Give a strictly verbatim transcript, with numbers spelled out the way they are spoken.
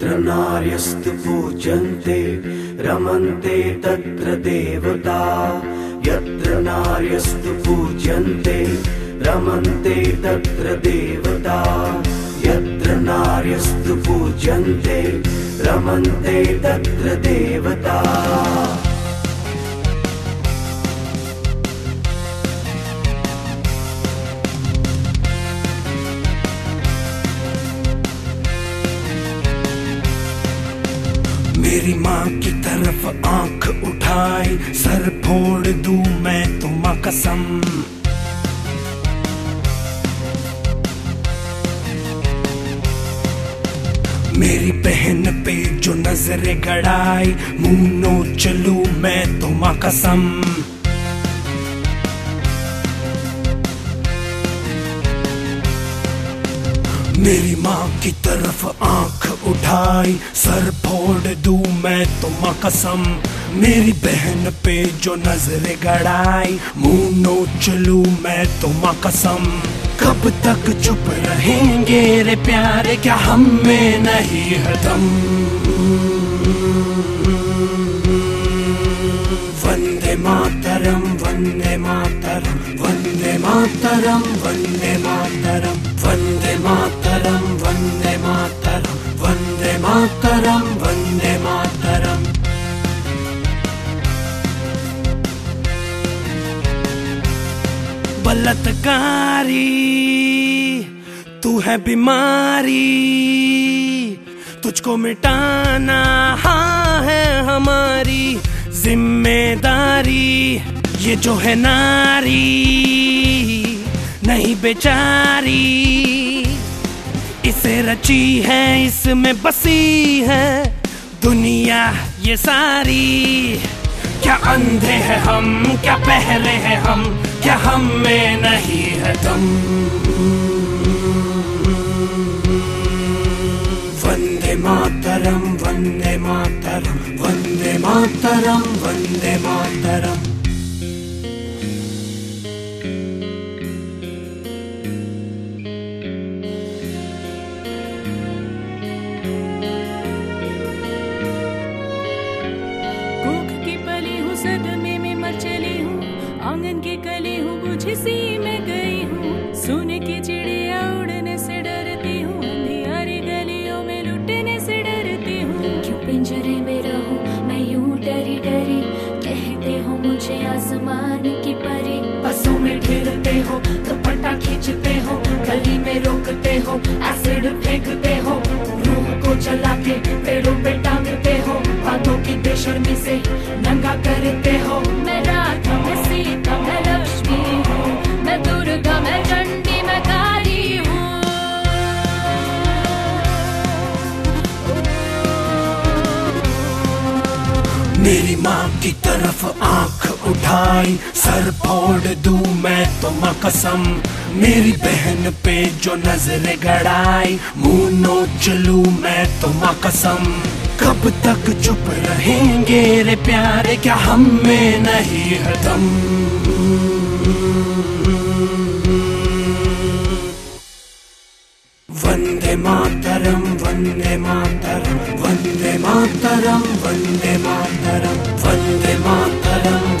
यत्र नार्यस्तु पूज्यन्ते रमन्ते तत्र देवता। यत्र नार्यस्तु पूज्यन्ते रमन्ते तत्र देवता। यत्र नार्यस्तु पूज्यन्ते रमन्ते तत्र देवता। मेरी माँ की तरफ आंख उठाई, सर फोड़ दूं मैं तो माँ कसम। मेरी बहन पे जो नजरें गड़ाई, मुंह नोच लूं मैं तो माँ कसम। मेरी माँ की तरफ आंख उठाई, सर फोड़ दूं मैं तो माँ कसम। मेरी बहन पे जो नजरें गड़ाई, मुंह नोच लूं मैं तो माँ कसम। कब तक चुप रहेंगे रे प्यारे, क्या हम में नहीं है दम। वंदे मातरम वंदे मातरम वंदे मातरम वंदे मातरम वंदे मातरम वंदे मातरम वंदे मातरम वंदे मातरम। बलात्कारी तू है बीमारी, तुझको मिटाना हाँ है हमारी जिम्मेदारी। ये जो है नारी नहीं बेचारी, इसे रची है इसमें बसी है दुनिया ये सारी। क्या अंधे हैं हम, क्या पहले हैं हम, क्या हम में नहीं है दम। वंदे मातरम वंदे मातरम वंदे मातरम वंदे मातरम। सदमे में मर चली हूँ, आंगन की कली हूँ बुझी सी में गई हूँ। सोने की चिड़िया उड़ने से डरती हूँ, अंधियारी गलियों में लुटने से डरती हूँ। क्यों पिंजरे में रहूं मैं यूं डरी डरी, कहते हो मुझे आसमान की परी। बसों में ढेरते हो दुपट्टा खींचते हो, गली में रोकते हो एसिड फेंकते हो। रूह को जला के पेड़ों पे टांगते हो, बातों की बेशर्मी से नंगा करते हो। मैं राधा मैं सीता मैं लक्ष्मी हूँ, मैं दुर्गा मैं चंडी मैं काली हूँ। मेरी माँ की तरफ आंख उठाई, सर फोड़ दूं मैं तो माँ कसम। मेरी बहन पे जो नजरें गड़ाई, मुंह नोच लूं मैं तो माँ कसम। कब तक चुप रहेंगे रे प्यारे, क्या हम में नहीं है दम। वंदे मातरम वंदे मातरम वंदे मातरम वंदे मातरम वंदे मातरम